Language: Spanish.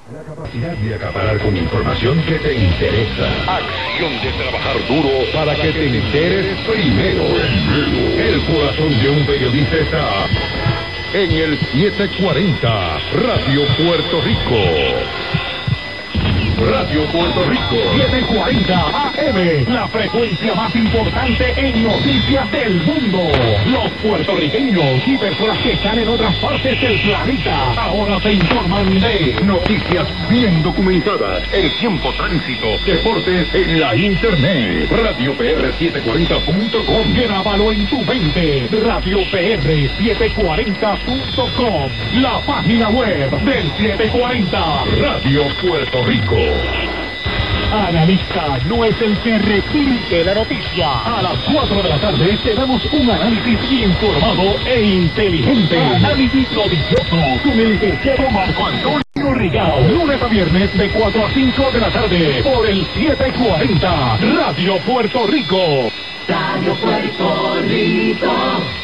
La capacidad de acaparar con información que te interesa. Acción de trabajar duro Para que te enteres primero. El corazón de un periodista está en el 740 Radio Puerto Rico. Radio Puerto Rico 740 AM, la frecuencia más importante en noticias del mundo. Los puertorriqueños y personas que están en otras partes del planeta ahora se informan de noticias bien documentadas, el tiempo, tránsito, deportes en la internet. RadioPR740.com. Grábalo en tu mente. RadioPR740.com, la página web del 740 Radio Puerto Rico. Analista no es el que repite la noticia. A las 4 de la tarde tenemos un análisis informado e inteligente. Análisis noticioso con el licenciado Marco Antonio Rigao. Lunes a viernes de 4 a 5 de la tarde por el 740 Radio Puerto Rico. Radio Puerto Rico.